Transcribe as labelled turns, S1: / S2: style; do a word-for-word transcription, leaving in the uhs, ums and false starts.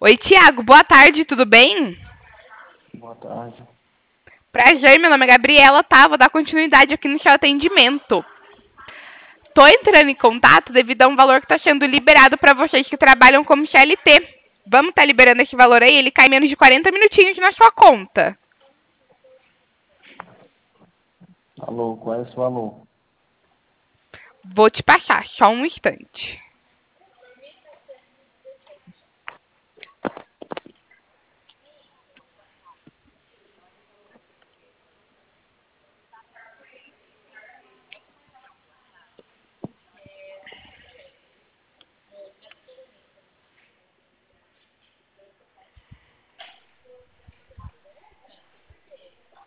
S1: Oi, Tiago, boa tarde, tudo bem?
S2: Boa tarde.
S1: Prazer, meu nome é Gabriela, tá? Vou dar continuidade aqui no seu atendimento. Tô entrando em contato devido a um valor que tá sendo liberado para vocês que trabalham como C L T. Vamos estar tá liberando esse valor aí? Ele cai em menos de quarenta minutinhos na sua conta.
S2: Alô, qual é esse valor?
S1: Vou te passar, só um instante.